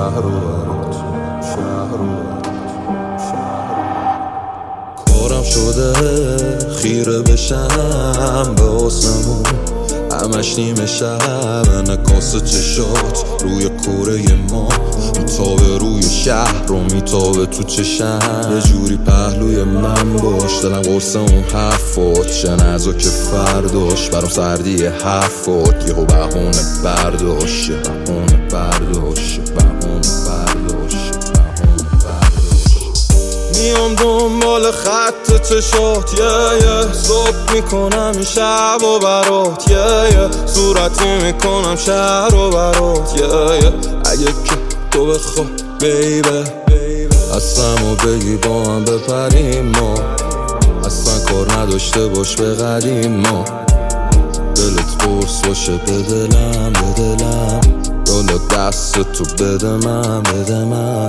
شهر رو برات، شهر رو برات، کارم شده خیره بشم به آسمون، همش نیمه شب انعکاس چشات روی کوره ما میتابه، روی شهر رو میتابه تو چشم. یه جوری پهلوی من باش، دلم قرص اون حرفات، چه نزاک فرداش برام سردی حرفات، یهو بهونه برداشت، بهونه برداشت، بهونه برداشت، بهونه برداشت. میام دنبال خط چشات، صبح میکنم این شب و برات، صورتی میکنم شهر و برات، اگه که تو بخواه بیبه هستم و بگی با هم بپریم ما، اصلا کار نداشته باش به قدیم ما، دلت قرص باشه به دلم، به دلم یالا دست تو بده من، بده من.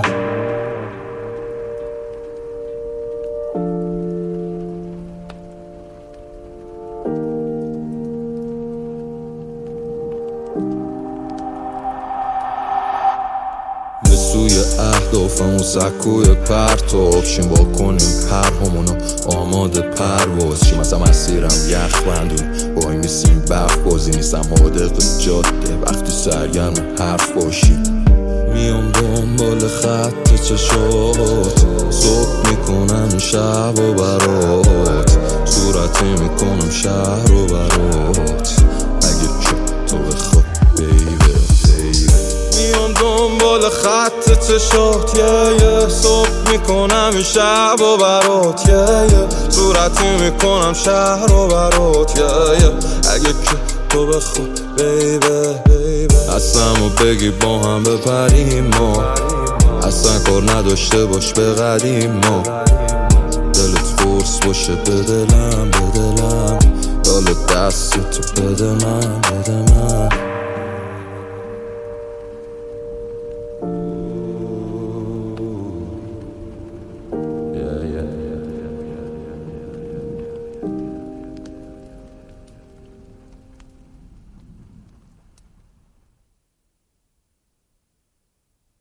سوی اهدافمون سکوی پرتاب شیم، با کنیم پرهامونو آماده پرواز شیم، مثلا مسیرم یخ بندون وای میسیم برف بازی، نیستم حادق جاده وقتی سرگرم حرف باشیم. میام دنبال خط چشات، صبح میکنم شب و برات، صورتی میکنم شهر و برات، اگه که تو بخواه بیبه. میام دنبال خط چشات، صبح میکنم این شب و برات، صورتی میکنم شهر و برات، اگه که تو بخواه بیبه. هستم و بگی با هم بپریم ما، اصلا کار نداشته باش به قدیم ما، دلت قرص باشه به دلم، به دلم یالا دست تو بده من، بده من.